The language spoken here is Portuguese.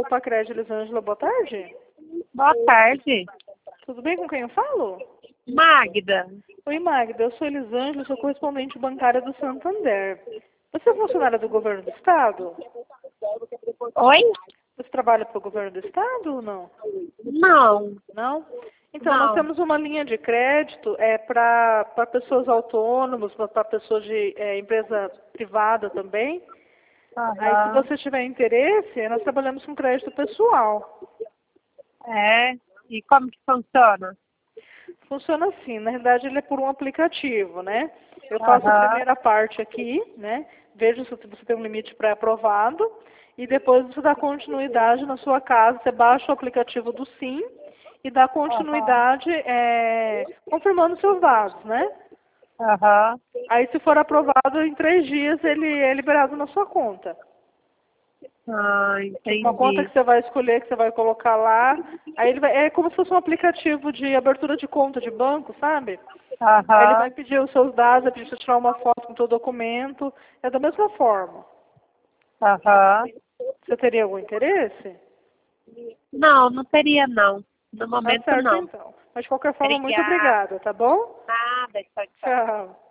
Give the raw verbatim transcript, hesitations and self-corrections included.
Pacred Elisângela, boa tarde. Boa tarde. Tudo bem, com quem eu falo? Magda. Oi, Magda, eu sou Elisângela, sou correspondente bancária do Santander. Você é funcionária do governo do estado? Oi? Você trabalha para o governo do estado ou não? Não. Não? Então, Não. nós temos uma linha de crédito é, para pessoas autônomas, para pessoas de é, empresa privada também. Aham. Aí, se você tiver interesse, nós trabalhamos com crédito pessoal. É. E como que funciona? Funciona assim, na realidade ele é por um aplicativo, né? Eu faço a Aham. primeira parte aqui, né? Vejo se você tem um limite pré-aprovado e depois você dá continuidade na sua casa, você baixa o aplicativo do Sim e dá continuidade é, confirmando seus dados, né? Aham. Aí se for aprovado, em três dias ele é liberado na sua conta. Ah, Uma conta entendi. que você vai escolher, que você vai colocar lá. Aí ele vai, é como se fosse um aplicativo de abertura de conta de banco, sabe? Aí ele Aham. vai pedir os seus dados, vai pedir para você tirar uma foto com o seu documento. É da mesma forma. Aham. Você teria algum interesse? Não, não teria não. No Tá momento certo não. então. Mas de qualquer forma, muito Obrigada. obrigada, tá bom? Nada, tchau, tchau. Tchau.